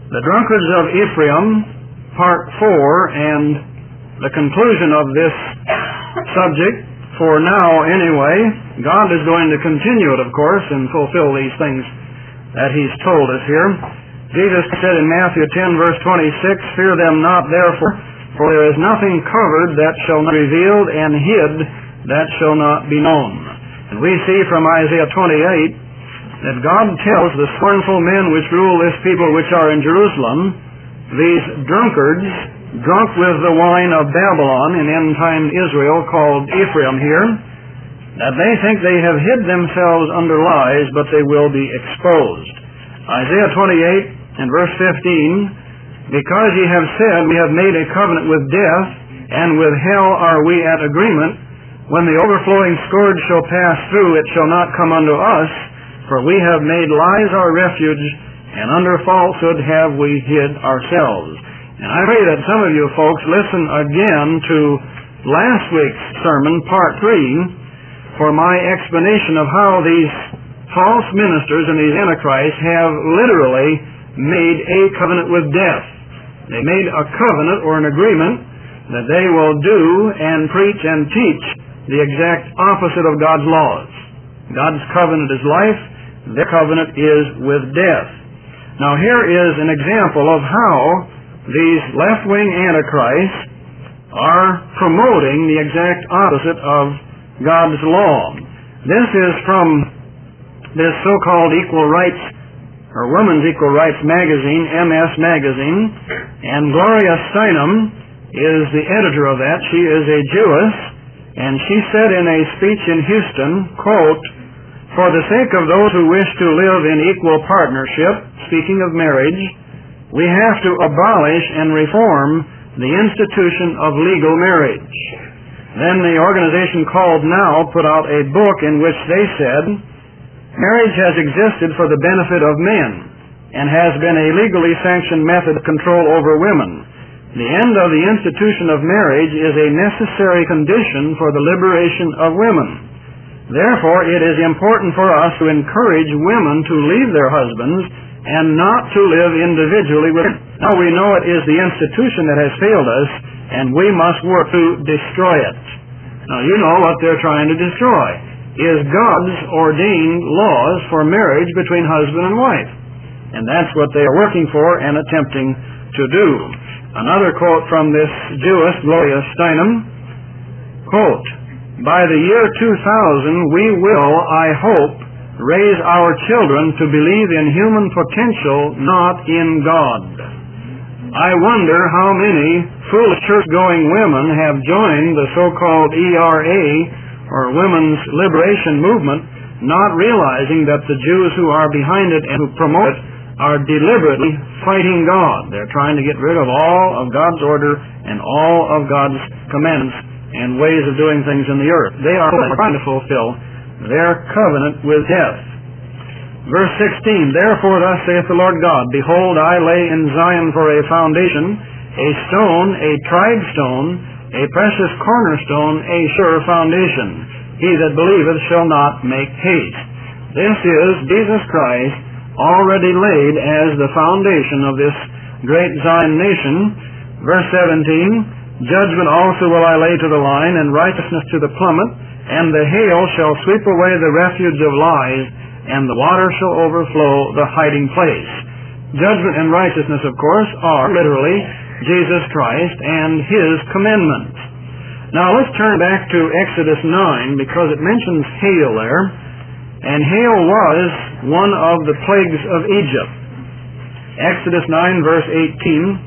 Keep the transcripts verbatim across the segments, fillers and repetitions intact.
The drunkards of Ephraim, part four, and the conclusion of this subject, for now anyway. God is going to continue it, of course, and fulfill these things that He's told us here. Jesus said in Matthew ten, verse twenty-six, "Fear them not, therefore, for there is nothing covered that shall not be revealed, and hid that shall not be known." And we see from Isaiah twenty-eight that God tells the scornful men which rule this people which are in Jerusalem, these drunkards, drunk with the wine of Babylon in end-time Israel, called Ephraim here, that they think they have hid themselves under lies, but they will be exposed. Isaiah twenty-eight and verse fifteen, "Because ye have said, we have made a covenant with death, and with hell are we at agreement. When the overflowing scourge shall pass through, it shall not come unto us, for we have made lies our refuge, and under falsehood have we hid ourselves." And I pray that some of you folks listen again to last week's sermon, part three, for my explanation of how these false ministers and these antichrists have literally made a covenant with death. They made a covenant or an agreement that they will do and preach and teach the exact opposite of God's laws. God's covenant is life. Their covenant is with death. Now here is an example of how these left-wing antichrists are promoting the exact opposite of God's law. This is from this so-called equal rights or Women's Equal Rights magazine, M S Magazine, and Gloria Steinem is the editor of that. She is a Jewess, and she said in a speech in Houston, quote, "For the sake of those who wish to live in equal partnership," speaking of marriage, "we have to abolish and reform the institution of legal marriage." Then the organization called Now put out a book in which they said, "Marriage has existed for the benefit of men and has been a legally sanctioned method of control over women. The end of the institution of marriage is a necessary condition for the liberation of women. Therefore, it is important for us to encourage women to leave their husbands and not to live individually with them. Now we know it is the institution that has failed us, and we must work to destroy it." Now you know what they're trying to destroy is God's ordained laws for marriage between husband and wife. And that's what they are working for and attempting to do. Another quote from this Jewess, Gloria Steinem, quote, "By the year two thousand, we will, I hope, raise our children to believe in human potential, not in God. I wonder how many foolish church-going women have joined the so-called E R A, or Women's Liberation Movement, not realizing that the Jews who are behind it and who promote it are deliberately fighting God. They're trying to get rid of all of God's order and all of God's commandments and ways of doing things in the earth. They are trying to fulfill their covenant with death." Verse sixteen, "Therefore thus saith the Lord God, Behold, I lay in Zion for a foundation, a stone, a tried stone, a precious cornerstone, a sure foundation. He that believeth shall not make haste." This is Jesus Christ already laid as the foundation of this great Zion nation. Verse seventeen, "Judgment also will I lay to the line, and righteousness to the plummet, and the hail shall sweep away the refuge of lies, and the water shall overflow the hiding place." Judgment and righteousness, of course, are literally Jesus Christ and His commandments. Now let's turn back to Exodus nine, because it mentions hail there, and hail was one of the plagues of Egypt. Exodus nine, verse eighteen,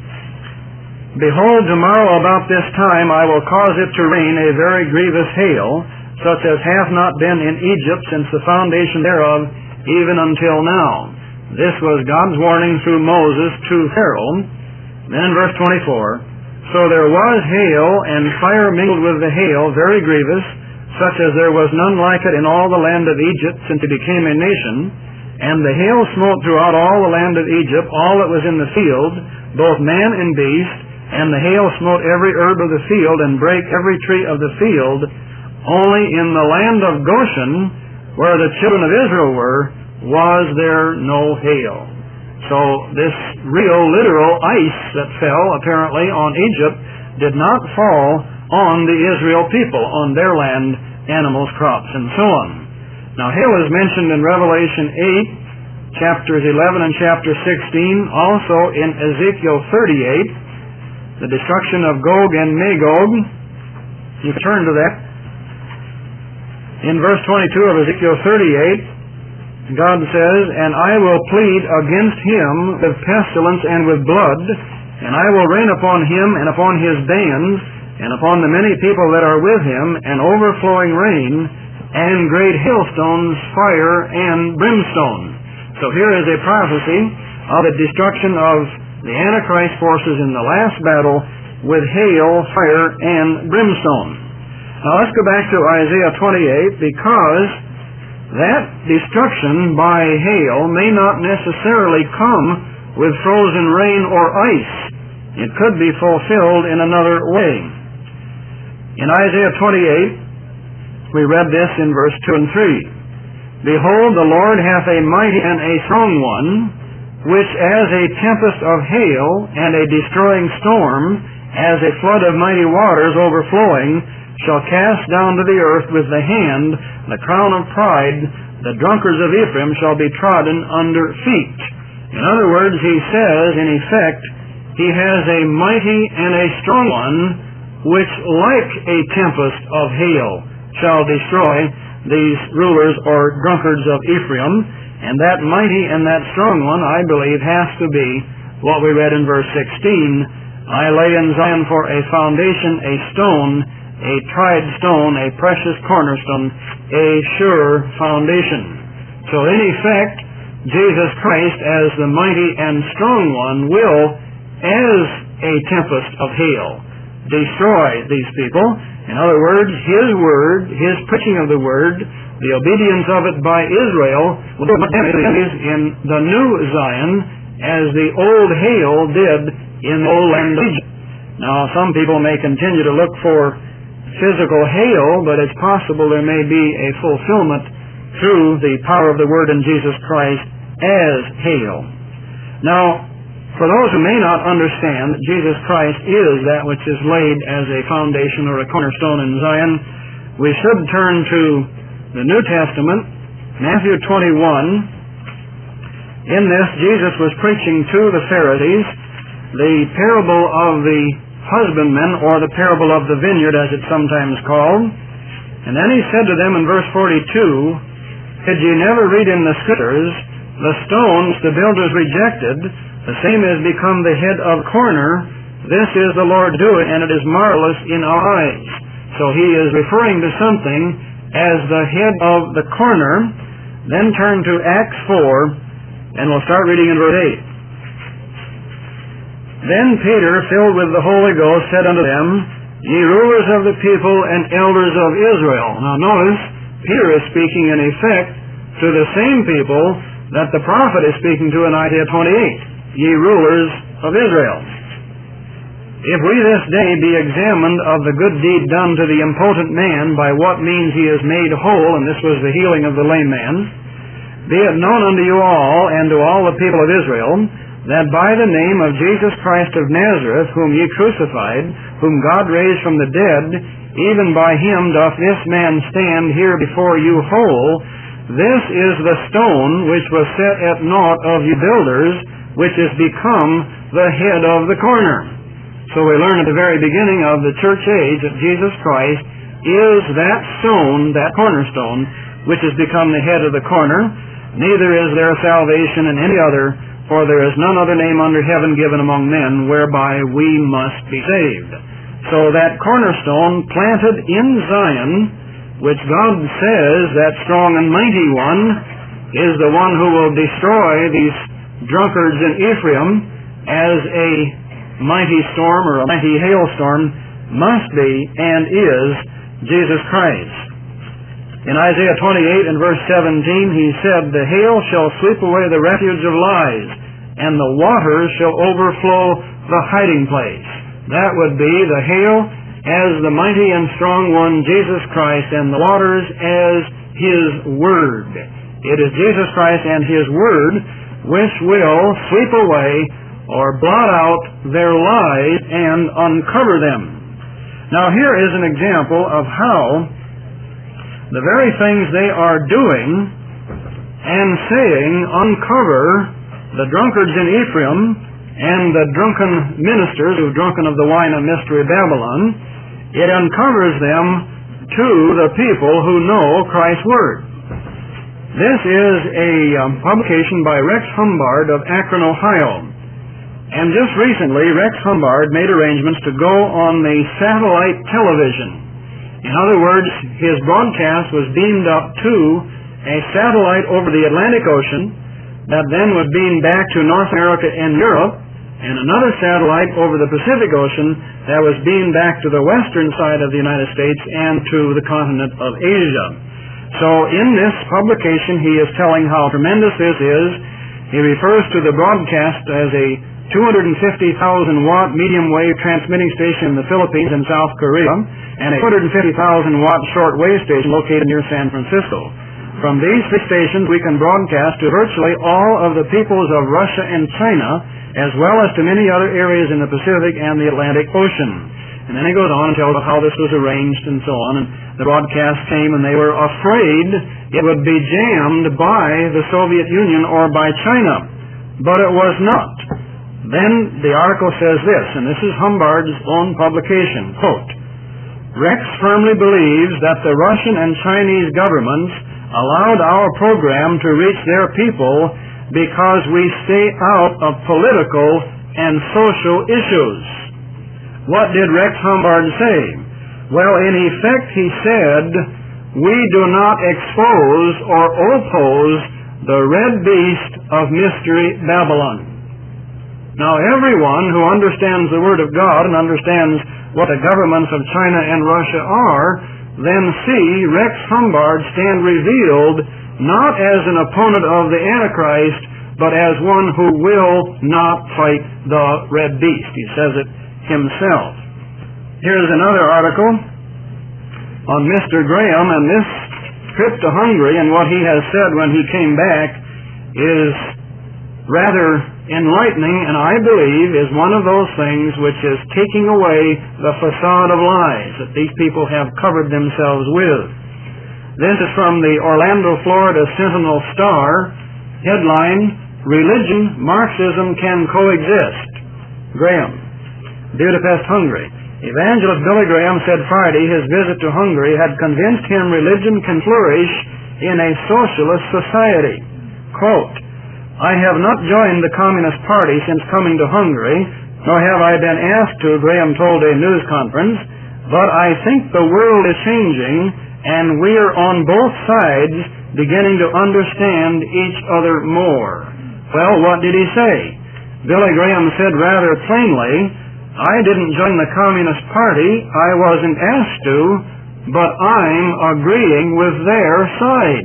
"Behold, tomorrow about this time I will cause it to rain a very grievous hail, such as hath not been in Egypt since the foundation thereof, even until now." This was God's warning through Moses to Pharaoh. Then verse twenty-four, "So there was hail, and fire mingled with the hail, very grievous, such as there was none like it in all the land of Egypt since it became a nation. And the hail smote throughout all the land of Egypt, all that was in the field, both man and beast, and the hail smote every herb of the field, and brake every tree of the field. Only in the land of Goshen, where the children of Israel were, was there no hail." So this real, literal ice that fell, apparently, on Egypt did not fall on the Israel people, on their land, animals, crops, and so on. Now, hail is mentioned in Revelation eight, chapters eleven and chapter sixteen, also in Ezekiel thirty-eight, the destruction of Gog and Magog. You turn to that. In verse twenty-two of Ezekiel thirty-eight, God says, "And I will plead against him with pestilence and with blood, and I will rain upon him and upon his bands, and upon the many people that are with him, an overflowing rain, and great hailstones, fire, and brimstone." So here is a prophecy of the destruction of the Antichrist forces in the last battle with hail, fire, and brimstone. Now let's go back to Isaiah twenty-eight, because that destruction by hail may not necessarily come with frozen rain or ice. It could be fulfilled in another way. In Isaiah twenty-eight, we read this in verse two and three. "Behold, the Lord hath a mighty and a strong one, which as a tempest of hail and a destroying storm, as a flood of mighty waters overflowing, shall cast down to the earth with the hand the crown of pride. The drunkards of Ephraim shall be trodden under feet." In other words, he says, in effect, he has a mighty and a strong one, which like a tempest of hail shall destroy these rulers or drunkards of Ephraim. And that mighty and that strong one, I believe, has to be what we read in verse sixteen. "I lay in Zion for a foundation, a stone, a tried stone, a precious cornerstone, a sure foundation." So in effect, Jesus Christ as the mighty and strong one will, as a tempest of hail, destroy these people. In other words, his word, his preaching of the word, the obedience of it by Israel, will do in the new Zion as the old hail did in the old land of Egypt. Now, some people may continue to look for physical hail, but it's possible there may be a fulfillment through the power of the word in Jesus Christ as hail. Now, for those who may not understand that Jesus Christ is that which is laid as a foundation or a cornerstone in Zion, we should turn to the New Testament, Matthew twenty-one. In this, Jesus was preaching to the Pharisees the parable of the husbandman, or the parable of the vineyard, as it's sometimes called. And then he said to them in verse forty-two, "Did ye never read in the Scriptures, the stones the builders rejected, the same has become the head of corner. This is the Lord doing, and it is marvelous in our eyes." So he is referring to something as the head of the corner. Then turn to Acts four, and we'll start reading in verse eight. "Then Peter, filled with the Holy Ghost, said unto them, Ye rulers of the people and elders of Israel." Now notice, Peter is speaking in effect to the same people that the prophet is speaking to in Isaiah twenty-eight. "Ye rulers of Israel, if we this day be examined of the good deed done to the impotent man, by what means he is made whole," and this was the healing of the lame man, "be it known unto you all, and to all the people of Israel, that by the name of Jesus Christ of Nazareth, whom ye crucified, whom God raised from the dead, even by him doth this man stand here before you whole. This is the stone which was set at naught of you builders, which is become the head of the corner." So we learn at the very beginning of the church age that Jesus Christ is that stone, that cornerstone, which has become the head of the corner. "Neither is there salvation in any other, for there is none other name under heaven given among men, whereby we must be saved." So that cornerstone planted in Zion, which God says, that strong and mighty one, is the one who will destroy these drunkards in Ephraim as a mighty storm or a mighty hailstorm, must be and is Jesus Christ. In Isaiah twenty-eight and verse seventeen, he said, "The hail shall sweep away the refuge of lies, and the waters shall overflow the hiding place." That would be the hail as the mighty and strong one, Jesus Christ, and the waters as his word. It is Jesus Christ and his word which will sweep away or blot out their lies and uncover them. Now here is an example of how the very things they are doing and saying uncover the drunkards in Ephraim and the drunken ministers who've drunken of the wine of mystery Babylon. It uncovers them to the people who know Christ's Word. This is a um, publication by Rex Humbard of Akron, Ohio. And just recently, Rex Humbard made arrangements to go on the satellite television. In other words, his broadcast was beamed up to a satellite over the Atlantic Ocean that then was beamed back to North America and Europe, and another satellite over the Pacific Ocean that was beamed back to the western side of the United States and to the continent of Asia. So in this publication, he is telling how tremendous this is. He refers to the broadcast as a two hundred fifty thousand watt medium wave transmitting station in the Philippines and South Korea, and a two hundred fifty thousand watt short wave station located near San Francisco. From these three stations, we can broadcast to virtually all of the peoples of Russia and China, as well as to many other areas in the Pacific and the Atlantic Ocean. And then he goes on and tells us how this was arranged and so on. And the broadcast came, and they were afraid it would be jammed by the Soviet Union or by China. But it was not. Then the article says this, and this is Humbard's own publication, quote, Rex firmly believes that the Russian and Chinese governments allowed our program to reach their people because we stay out of political and social issues. What did Rex Humbard say? Well, in effect, he said, we do not expose or oppose the red beast of mystery Babylon. Now, everyone who understands the Word of God and understands what the governments of China and Russia are, then see Rex Humbard stand revealed not as an opponent of the Antichrist, but as one who will not fight the red beast. He says it himself. Here's another article on Mister Graham, and this trip to Hungary and what he has said when he came back is rather enlightening, and I believe is one of those things which is taking away the facade of lies that these people have covered themselves with. This is from the Orlando, Florida Sentinel Star, headline, Religion, Marxism Can Coexist. Graham, Budapest, Hungary. Evangelist Billy Graham said Friday his visit to Hungary had convinced him religion can flourish in a socialist society. Quote, I have not joined the Communist Party since coming to Hungary, nor have I been asked to, Graham told a news conference, but I think the world is changing, and we are on both sides beginning to understand each other more. Well, what did he say? Billy Graham said rather plainly, I didn't join the Communist Party, I wasn't asked to, but I'm agreeing with their side.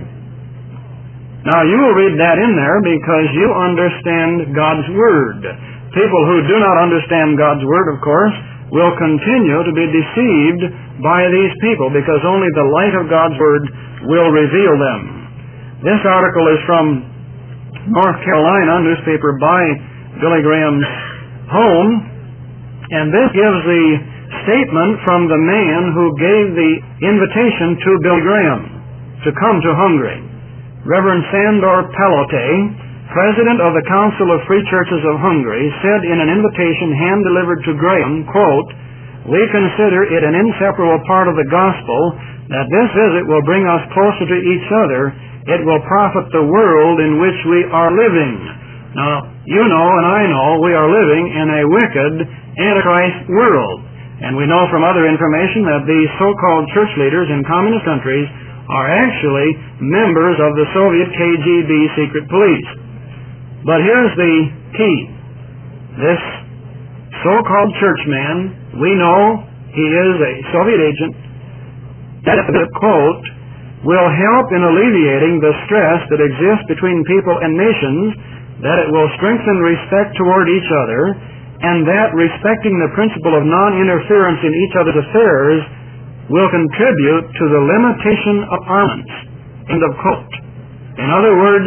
Now, you will read that in there because you understand God's Word. People who do not understand God's Word, of course, will continue to be deceived by these people because only the light of God's Word will reveal them. This article is from North Carolina, newspaper by Billy Graham's home, and this gives the statement from the man who gave the invitation to Billy Graham to come to Hungary. Reverend Sandor Palote, president of the Council of Free Churches of Hungary, said in an invitation hand-delivered to Graham, quote, we consider it an inseparable part of the gospel that this visit will bring us closer to each other. It will profit the world in which we are living. Now, you know and I know we are living in a wicked Antichrist world. And we know from other information that these so-called church leaders in communist countries are actually members of the Soviet K G B secret police. But here's the key. This so-called churchman, we know he is a Soviet agent, that, quote, will help in alleviating the stress that exists between people and nations, that it will strengthen respect toward each other, and that respecting the principle of non-interference in each other's affairs will contribute to the limitation of armaments. End of quote. In other words,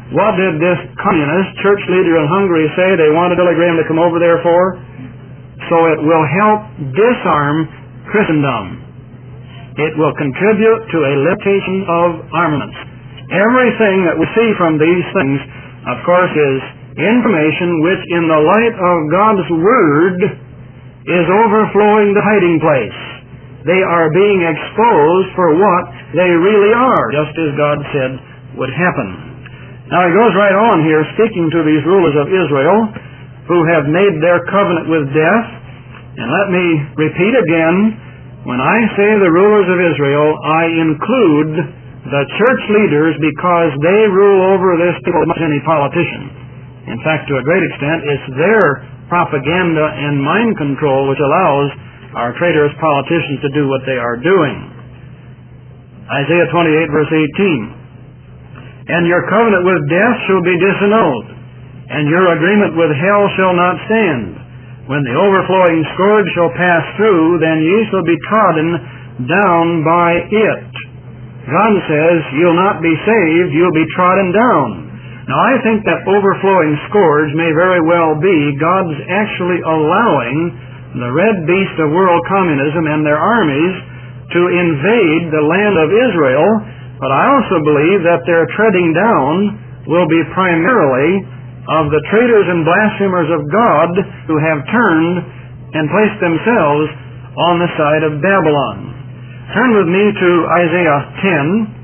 What did this communist church leader in Hungary say they wanted Billy Graham to come over there for? So it will help disarm Christendom. It will contribute to a limitation of armaments. Everything that we see from these things, of course, is information which in the light of God's Word is overflowing the hiding place. They are being exposed for what they really are, just as God said would happen. Now he goes right on here speaking to these rulers of Israel who have made their covenant with death. And let me repeat again, when I say the rulers of Israel, I include the church leaders because they rule over this people as much as any politician. In fact, to a great extent, it's their propaganda and mind control which allows our traitorous politicians to do what they are doing. Isaiah twenty-eight, verse eighteen. And your covenant with death shall be disannulled, and your agreement with hell shall not stand. When the overflowing scourge shall pass through, then ye shall be trodden down by it. God says, you'll not be saved, you'll be trodden down. Now I think that overflowing scourge may very well be God's actually allowing the red beast of world communism and their armies to invade the land of Israel, but I also believe that their treading down will be primarily of the traitors and blasphemers of God who have turned and placed themselves on the side of Babylon. Turn with me to Isaiah ten.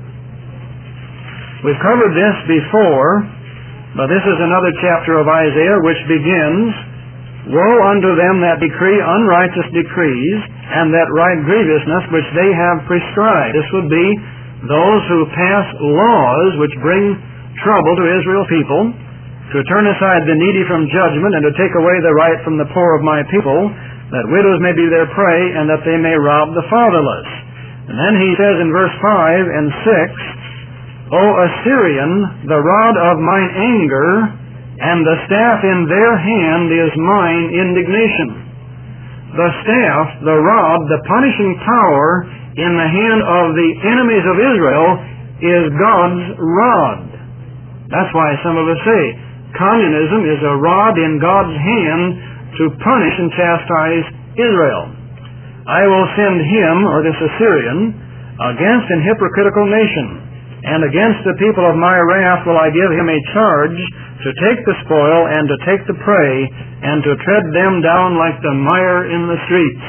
We've covered this before, but this is another chapter of Isaiah which begins, Woe unto them that decree unrighteous decrees, and that write grievousness which they have prescribed. This would be those who pass laws which bring trouble to Israel's people, to turn aside the needy from judgment, and to take away the right from the poor of my people, that widows may be their prey, and that they may rob the fatherless. And then he says in verse five and six, O Assyrian, the rod of mine anger, and the staff in their hand is mine indignation. The staff, the rod, the punishing power in the hand of the enemies of Israel is God's rod. That's why some of us say, communism is a rod in God's hand to punish and chastise Israel. I will send him, or this Assyrian, against an hypocritical nation, and against the people of my wrath will I give him a charge to take the spoil and to take the prey, and to tread them down like the mire in the streets.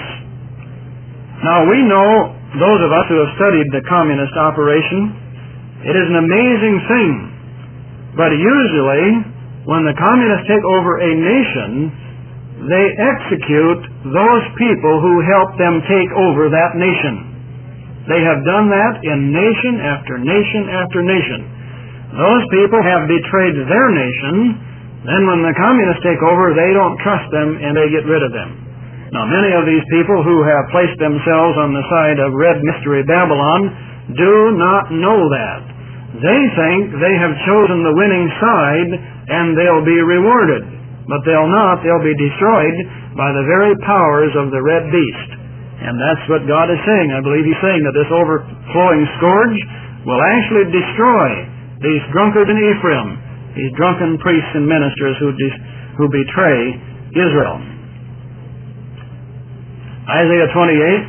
Now we know, those of us who have studied the communist operation, it is an amazing thing. But usually, when the communists take over a nation, they execute those people who help them take over that nation. They have done that in nation after nation after nation. Those people have betrayed their nation. Then when the communists take over, they don't trust them and they get rid of them. Now many of these people who have placed themselves on the side of Red Mystery Babylon do not know that. They think they have chosen the winning side and they'll be rewarded. But they'll not. They'll be destroyed by the very powers of the red beast. And that's what God is saying. I believe He's saying that this overflowing scourge will actually destroy these drunkards in Ephraim, these drunken priests and ministers who, de- who betray Israel. Isaiah twenty-eight.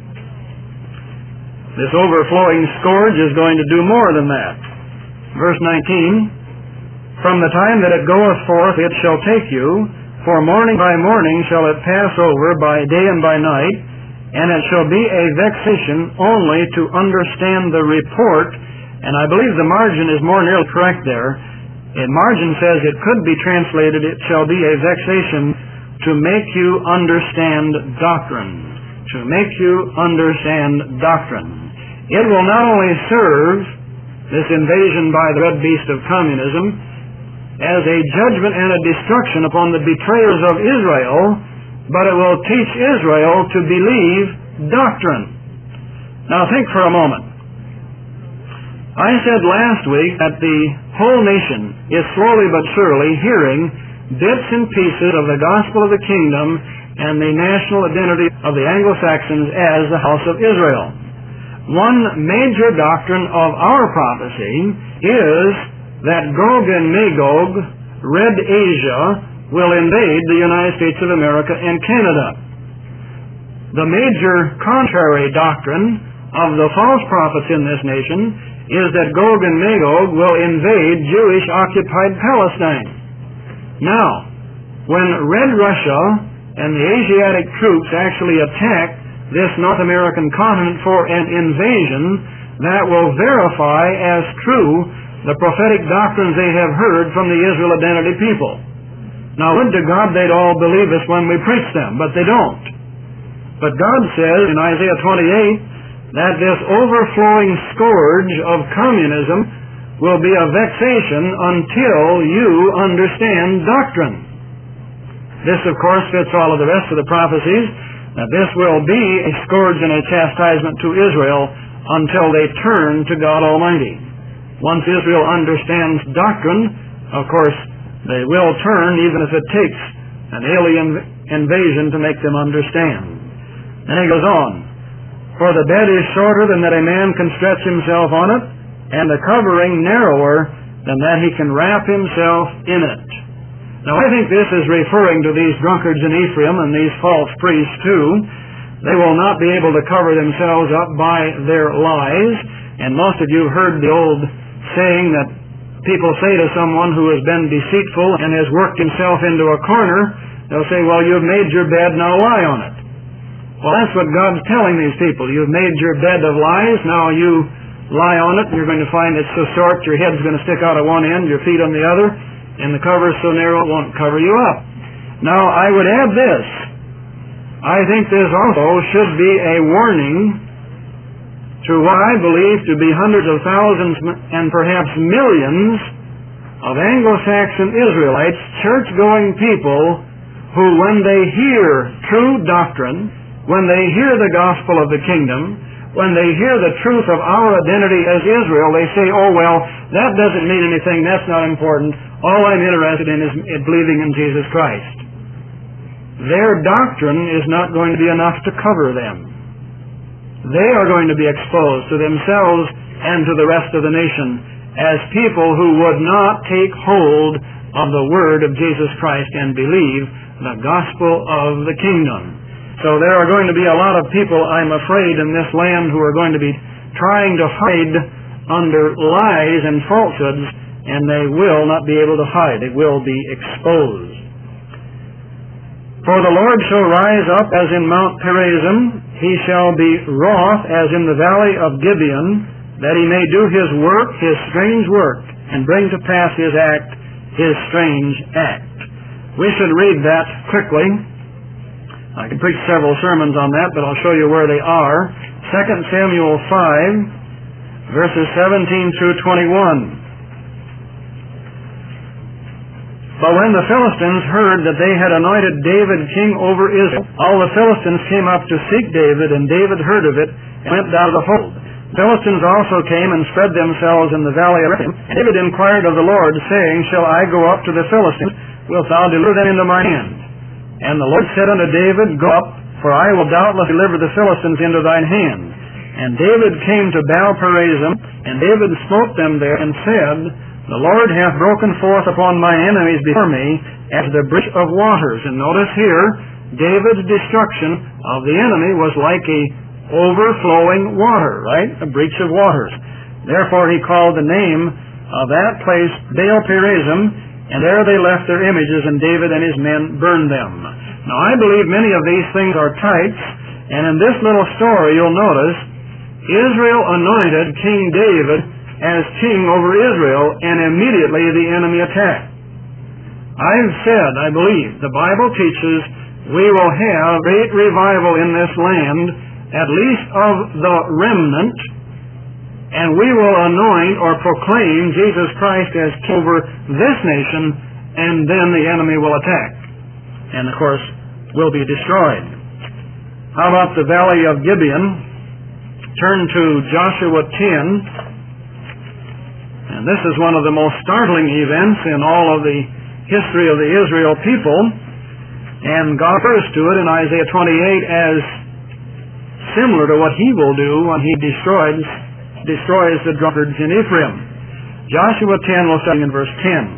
This overflowing scourge is going to do more than that. Verse nineteen. From the time that it goeth forth it shall take you, for morning by morning shall it pass over, by day and by night, and it shall be a vexation only to understand the report. And I believe the margin is more nearly correct there. The margin says it could be translated, it shall be a vexation to make you understand doctrine. To make you understand doctrine. It will not only serve this invasion by the red beast of communism as a judgment and a destruction upon the betrayers of Israel, but it will teach Israel to believe doctrine. Now think for a moment. I said last week that the whole nation is slowly but surely hearing bits and pieces of the gospel of the kingdom and the national identity of the Anglo-Saxons as the house of Israel. One major doctrine of our prophecy is that Gog and Magog, Red Asia, will invade the United States of America and Canada. The major contrary doctrine of the false prophets in this nation is that Gog and Magog will invade Jewish-occupied Palestine. Now, when Red Russia and the Asiatic troops actually attack this North American continent for an invasion, that will verify as true the prophetic doctrines they have heard from the Israel Identity people. Now, would to God they'd all believe us when we preach them, but they don't. But God says in Isaiah twenty-eight that this overflowing scourge of communism will be a vexation until you understand doctrine. This, of course, fits all of the rest of the prophecies, that this will be a scourge and a chastisement to Israel until they turn to God Almighty. Once Israel understands doctrine, of course, they will turn, even if it takes an alien invasion to make them understand. And he goes on, for the bed is shorter than that a man can stretch himself on it, and the covering narrower than that he can wrap himself in it. Now, I think this is referring to these drunkards in Ephraim and these false priests too. They will not be able to cover themselves up by their lies. And most of you have heard the old saying that people say to someone who has been deceitful and has worked himself into a corner, they'll say, well, you've made your bed, now lie on it. Well, that's what God's telling these people. You've made your bed of lies, now you lie on it, and you're going to find it's so short your head's going to stick out of one end, your feet on the other, and the cover's so narrow it won't cover you up. Now, I would add this. I think this also should be a warning to what I believe to be hundreds of thousands and perhaps millions of Anglo-Saxon Israelites, church-going people, who when they hear true doctrine, when they hear the gospel of the kingdom, when they hear the truth of our identity as Israel, they say, oh, well, that doesn't mean anything, that's not important. All I'm interested in is believing in Jesus Christ. Their doctrine is not going to be enough to cover them. They are going to be exposed to themselves and to the rest of the nation as people who would not take hold of the word of Jesus Christ and believe the gospel of the kingdom. So there are going to be a lot of people, I'm afraid, in this land who are going to be trying to hide under lies and falsehoods, and they will not be able to hide. It will be exposed. For the Lord shall rise up as in Mount Perazim, he shall be wroth as in the valley of Gibeon, that he may do his work, his strange work, and bring to pass his act, his strange act. We should read that quickly. I could preach several sermons on that, but I'll show you where they are. Second Samuel five, verses seventeen through twenty-one. But when the Philistines heard that they had anointed David king over Israel, all the Philistines came up to seek David, and David heard of it, and went down to the hold. The Philistines also came and spread themselves in the valley of Rephaim. And David inquired of the Lord, saying, shall I go up to the Philistines? Wilt thou deliver them into my hand? And the Lord said unto David, go up, for I will doubtless deliver the Philistines into thine hand. And David came to Baal-perazim, and David smote them there, and said, the Lord hath broken forth upon my enemies before me as the breach of waters. And notice here, David's destruction of the enemy was like a overflowing water, right? A breach of waters. Therefore he called the name of that place Baal-perazim, and there they left their images, and David and his men burned them. Now I believe many of these things are types, and in this little story you'll notice Israel anointed King David as king over Israel, and immediately the enemy attacked. I've said, I believe, the Bible teaches we will have great revival in this land, at least of the remnant, and we will anoint or proclaim Jesus Christ as king over this nation, and then the enemy will attack. And of course, will be destroyed. How about the valley of Gibeon? Turn to Joshua ten. And this is one of the most startling events in all of the history of the Israel people. And God refers to it in Isaiah twenty-eight as similar to what he will do when he destroys, destroys the drunkards in Ephraim. Joshua ten, we'll start in verse ten.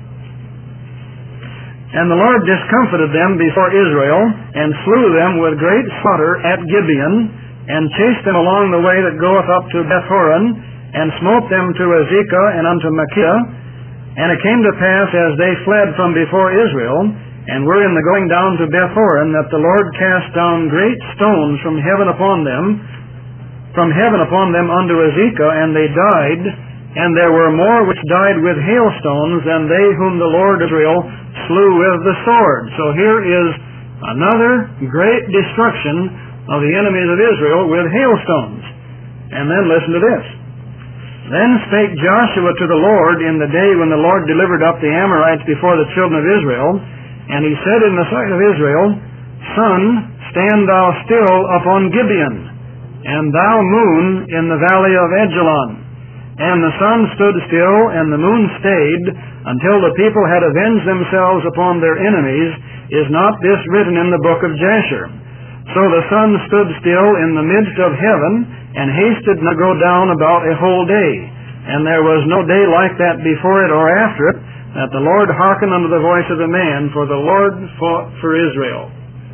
And the Lord discomfited them before Israel, and slew them with great slaughter at Gibeon, and chased them along the way that goeth up to Bethhoron, and smote them to Azekah and unto Makkedah. And it came to pass, as they fled from before Israel, and were in the going down to Bethhoron, that the Lord cast down great stones from heaven upon them, from heaven upon them unto Azekah, and they died. And there were more which died with hailstones than they whom the Lord Israel slew with the sword. So here is another great destruction of the enemies of Israel with hailstones. And then listen to this. Then spake Joshua to the Lord in the day when the Lord delivered up the Amorites before the children of Israel, and he said in the sight of Israel, Sun, stand thou still upon Gibeon, and thou moon in the valley of Ajalon. And the sun stood still, and the moon stayed, until the people had avenged themselves upon their enemies. Is not this written in the book of Jasher? So the sun stood still in the midst of heaven, and hasted not to go down about a whole day. And there was no day like that before it or after it, that the Lord hearkened unto the voice of the man, for the Lord fought for Israel.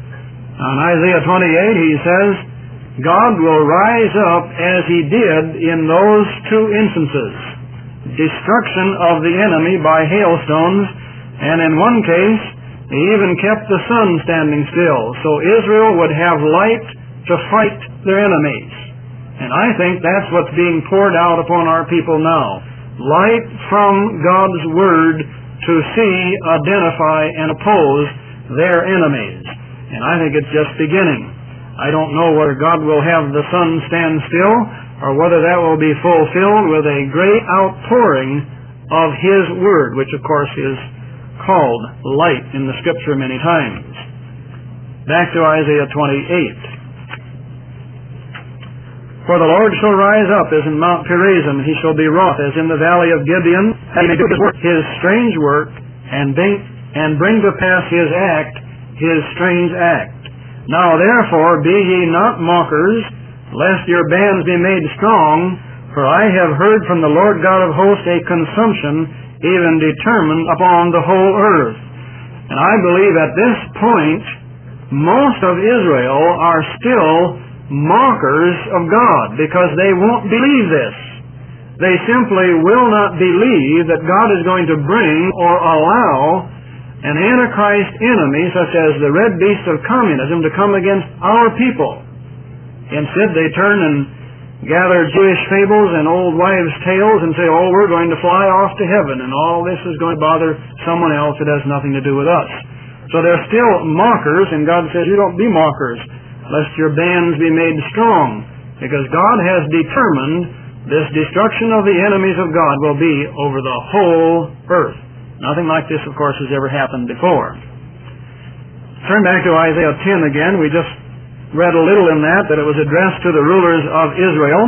On Isaiah twenty-eight he says, God will rise up as he did in those two instances. Destruction of the enemy by hailstones, and in one case, he even kept the sun standing still, so Israel would have light to fight their enemies. And I think that's what's being poured out upon our people now. Light from God's Word to see, identify, and oppose their enemies. And I think it's just beginning. I don't know whether God will have the sun stand still, or whether that will be fulfilled with a great outpouring of His Word, which of course is called light in the Scripture many times. Back to Isaiah twenty-eight. For the Lord shall rise up as in Mount Perazim, he shall be wroth as in the valley of Gibeon, and he may do his work, his strange work, and bring, and bring to pass his act, his strange act. Now therefore be ye not mockers, lest your bands be made strong, for I have heard from the Lord God of hosts a consumption, even determined upon the whole earth. And I believe at this point, most of Israel are still mockers of God, because they won't believe this. They simply will not believe that God is going to bring or allow an Antichrist enemy, such as the red beast of communism, to come against our people. Instead, they turn and gather Jewish fables and old wives' tales and say, oh, we're going to fly off to heaven, and all this is going to bother someone else. It has nothing to do with us. So they're still mockers, and God says, you don't be mockers, lest your bands be made strong, because God has determined this destruction of the enemies of God will be over the whole earth. Nothing like this, of course, has ever happened before. Turn back to Isaiah ten again. We just read a little in that, that it was addressed to the rulers of Israel.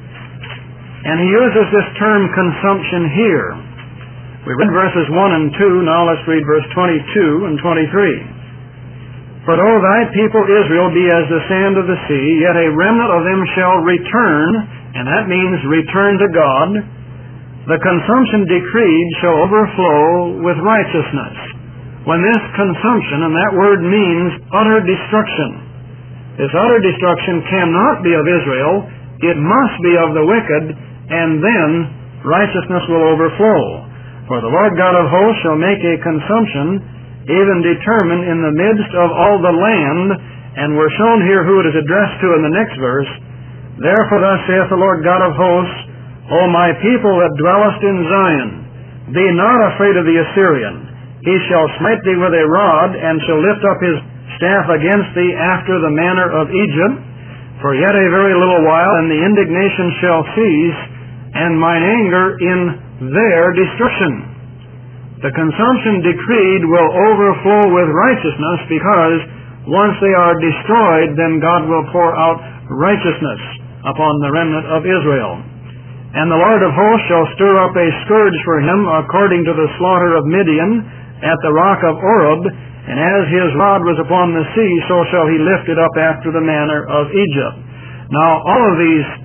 And he uses this term consumption here. We read verses one and two. Now let's read verse twenty-two and twenty-three. For though thy people Israel be as the sand of the sea, yet a remnant of them shall return, and that means return to God. The consumption decreed shall overflow with righteousness. When this consumption, and that word means utter destruction, this utter destruction cannot be of Israel, it must be of the wicked, and then righteousness will overflow. For the Lord God of hosts shall make a consumption, even determined in the midst of all the land, and we're shown here who it is addressed to in the next verse. Therefore thus saith the Lord God of hosts, O my people that dwellest in Zion, be not afraid of the Assyrian. He shall smite thee with a rod, and shall lift up his staff against thee after the manner of Egypt. For yet a very little while, and the indignation shall cease, and mine anger in their destruction. The consumption decreed will overflow with righteousness, because once they are destroyed, then God will pour out righteousness upon the remnant of Israel. And the Lord of hosts shall stir up a scourge for him, according to the slaughter of Midian, at the rock of Oreb, and as his rod was upon the sea, so shall he lift it up after the manner of Egypt. Now, all of these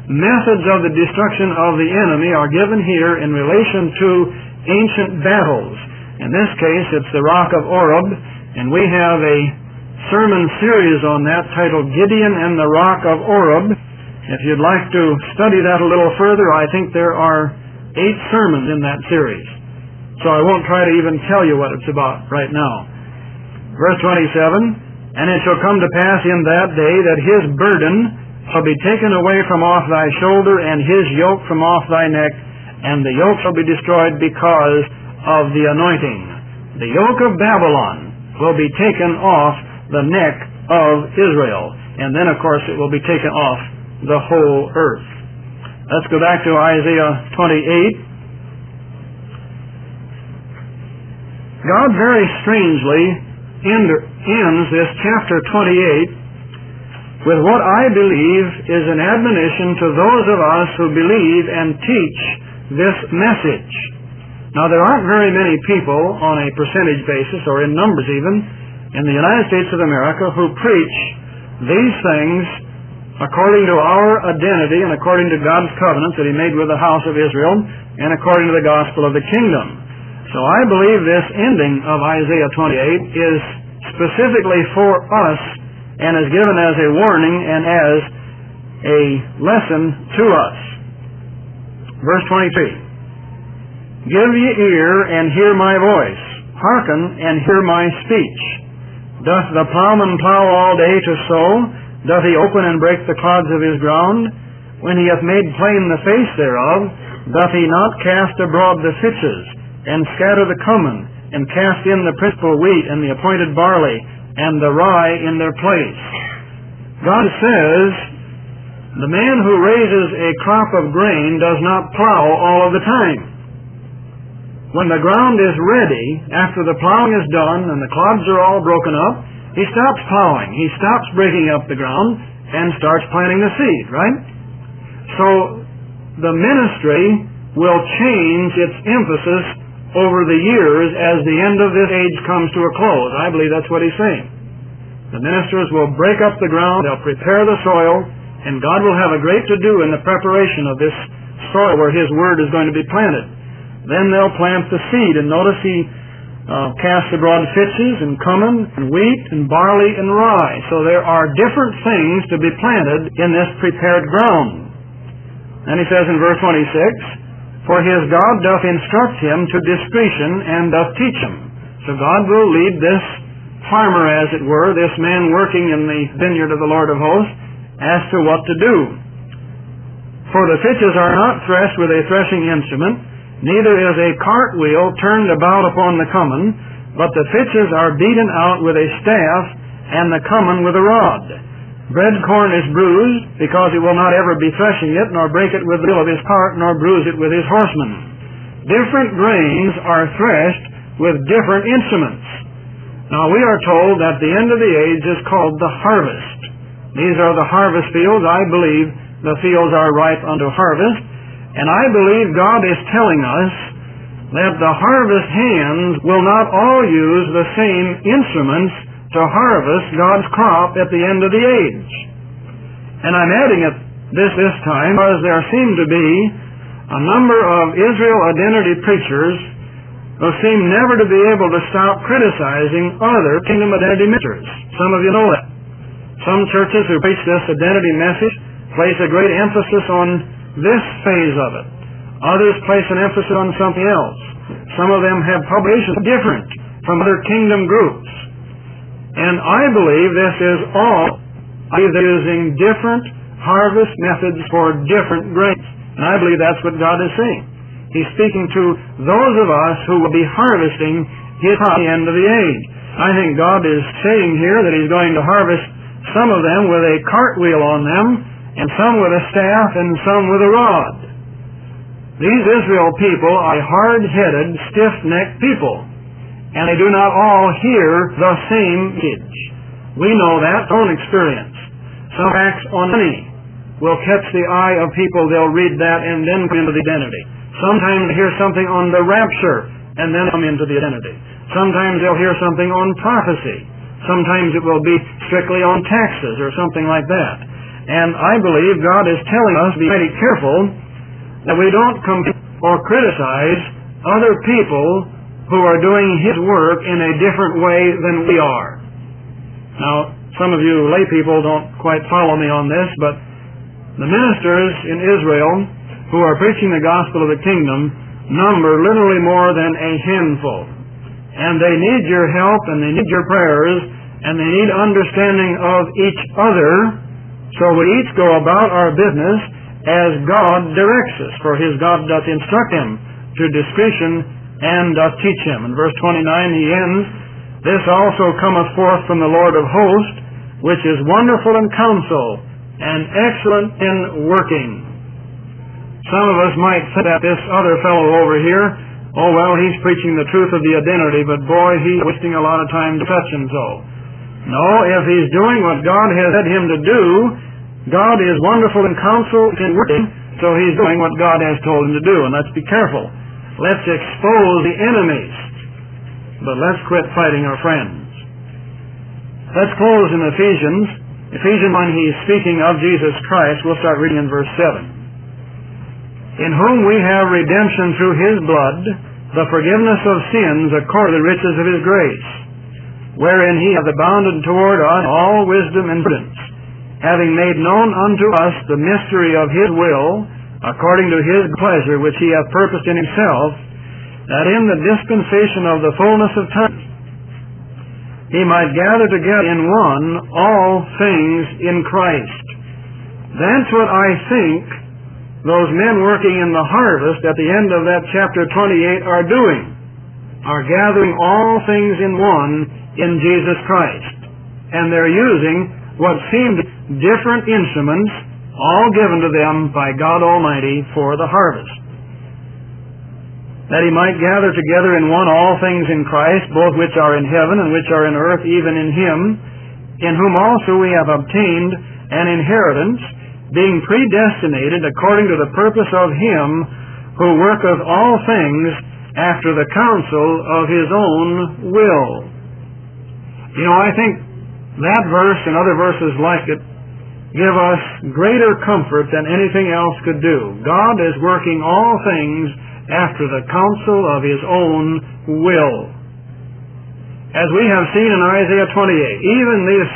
methods of the destruction of the enemy are given here in relation to ancient battles. In this case, it's the Rock of Oreb, and we have a sermon series on that titled Gideon and the Rock of Oreb. If you'd like to study that a little further, I think there are eight sermons in that series. So I won't try to even tell you what it's about right now. Verse twenty-seven, "And it shall come to pass in that day that his burden shall be taken away from off thy shoulder, and his yoke from off thy neck, and the yoke shall be destroyed because of the anointing." The yoke of Babylon will be taken off the neck of Israel. And then, of course, it will be taken off the whole earth. Let's go back to Isaiah twenty-eight. God very strangely ends this chapter twenty-eight with what I believe is an admonition to those of us who believe and teach this message. Now, there aren't very many people on a percentage basis, or in numbers even, in the United States of America who preach these things according to our identity and according to God's covenant that He made with the house of Israel and according to the gospel of the kingdom. So I believe this ending of Isaiah twenty-eight is specifically for us and is given as a warning and as a lesson to us. Verse twenty-three, "Give ye ear and hear my voice, hearken and hear my speech. Doth the plowman plow all day to sow? Doth he open and break the clods of his ground? When he hath made plain the face thereof, doth he not cast abroad the fitches, and scatter the cumin, and cast in the principal wheat and the appointed barley, and the rye in their place?" God says, the man who raises a crop of grain does not plow all of the time. When the ground is ready, after the plowing is done and the clods are all broken up, he stops plowing. He stops breaking up the ground and starts planting the seed, right? So the ministry will change its emphasis over the years as the end of this age comes to a close. I believe that's what he's saying. The ministers will break up the ground, they'll prepare the soil, and God will have a great to do in the preparation of this soil where His Word is going to be planted. Then they'll plant the seed, and notice He uh, casts abroad fitches and cumin and wheat and barley and rye. So there are different things to be planted in this prepared ground. And He says in verse twenty-six, "For his God doth instruct him to discretion, and doth teach him." So God will lead this farmer, as it were, this man working in the vineyard of the Lord of hosts, as to what to do. "For the fitches are not threshed with a threshing instrument, neither is a cartwheel turned about upon the cumin, but the fitches are beaten out with a staff, and the cumin with a rod. Bread corn is bruised, because he will not ever be threshing it, nor break it with the wheel of his cart, nor bruise it with his horsemen." Different grains are threshed with different instruments. Now we are told that the end of the age is called the harvest. These are the harvest fields. I believe the fields are ripe unto harvest. And I believe God is telling us that the harvest hands will not all use the same instruments to harvest God's crop at the end of the age. And I'm adding it this this time because there seem to be a number of Israel identity preachers who seem never to be able to stop criticizing other kingdom identity ministers. Some of you know that. Some churches who preach this identity message place a great emphasis on this phase of it. Others place an emphasis on something else. Some of them have publications different from other kingdom groups. And I believe this is all either using different harvest methods for different grains. And I believe that's what God is saying. He's speaking to those of us who will be harvesting His crop at the end of the age. I think God is saying here that He's going to harvest some of them with a cartwheel on them, and some with a staff, and some with a rod. These Israel people are hard-headed, stiff-necked people, and they do not all hear the same message. We know that from own experience. Some acts on money will catch the eye of people. They'll read that and then come into the identity. Sometimes they hear something on the rapture and then come into the identity. Sometimes they'll hear something on prophecy. Sometimes it will be strictly on taxes or something like that. And I believe God is telling us to be very careful that we don't compete or criticize other people who are doing His work in a different way than we are. Now, some of you lay people don't quite follow me on this, but the ministers in Israel who are preaching the gospel of the kingdom number literally more than a handful. And they need your help, and they need your prayers, and they need understanding of each other, so we each go about our business as God directs us. For His God doth instruct him to discretion, and doth teach him. In verse twenty-nine he ends, This also cometh forth from the Lord of hosts, which is wonderful in counsel, and excellent in working. Some of us might say that this other fellow over here, oh well, he's preaching the truth of the identity, but boy, he's wasting a lot of time to touch him so. No, if he's doing what God has said him to do, God is wonderful in counsel and working, so he's doing what God has told him to do. And let's be careful. Let's expose the enemies, but let's quit fighting our friends. Let's close in Ephesians. Ephesians, when he's speaking of Jesus Christ, we'll start reading in verse seven. In whom we have redemption through His blood, the forgiveness of sins according to the riches of His grace, wherein He hath abounded toward us all wisdom and prudence, having made known unto us the mystery of His will, according to His pleasure, which He hath purposed in Himself, that in the dispensation of the fullness of time He might gather together in one all things in Christ. That's what I think those men working in the harvest at the end of that chapter twenty-eight are doing, are gathering all things in one in Jesus Christ. And they're using what seemed different instruments, all given to them by God Almighty for the harvest. That He might gather together in one all things in Christ, both which are in heaven and which are in earth, even in Him, in whom also we have obtained an inheritance, being predestinated according to the purpose of Him who worketh all things after the counsel of His own will. You know, I think that verse and other verses like it give us greater comfort than anything else could do. God is working all things after the counsel of His own will. As we have seen in Isaiah twenty-eight, even these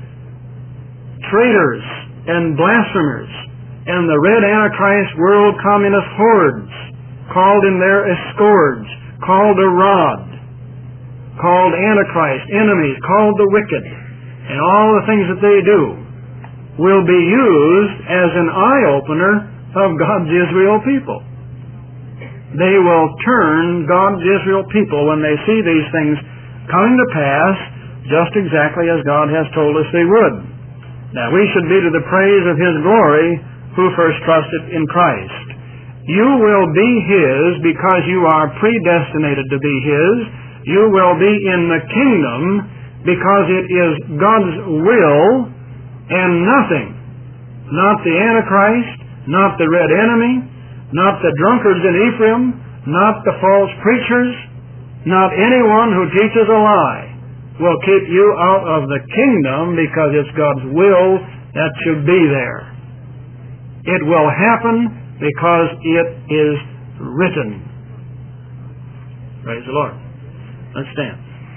traitors and blasphemers and the red Antichrist world communist hordes, called in there as scourge, called a rod, called Antichrist, enemies, called the wicked, and all the things that they do, will be used as an eye-opener of God's Israel people. They will turn God's Israel people when they see these things coming to pass just exactly as God has told us they would. Now, we should be to the praise of His glory who first trusted in Christ. You will be His because you are predestinated to be His. You will be in the kingdom because it is God's will and nothing, not the Antichrist, not the red enemy, not the drunkards in Ephraim, not the false preachers, not anyone who teaches a lie, will keep you out of the kingdom, because it's God's will that you be there. It will happen because it is written. Praise the Lord. Let's stand.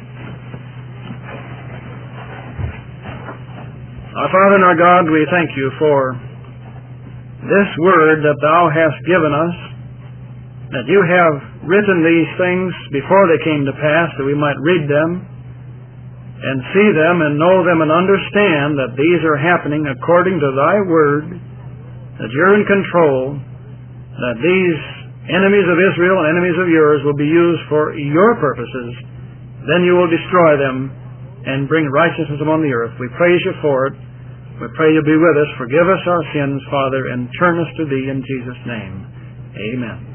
Our Father and our God, we thank You for this word that Thou hast given us, that You have written these things before they came to pass, that we might read them and see them and know them and understand that these are happening according to Thy word, that You're in control, that these enemies of Israel and enemies of Yours will be used for Your purposes. Then You will destroy them and bring righteousness upon the earth. We praise You for it. We pray You be with us. Forgive us our sins, Father, and turn us to Thee in Jesus' name. Amen.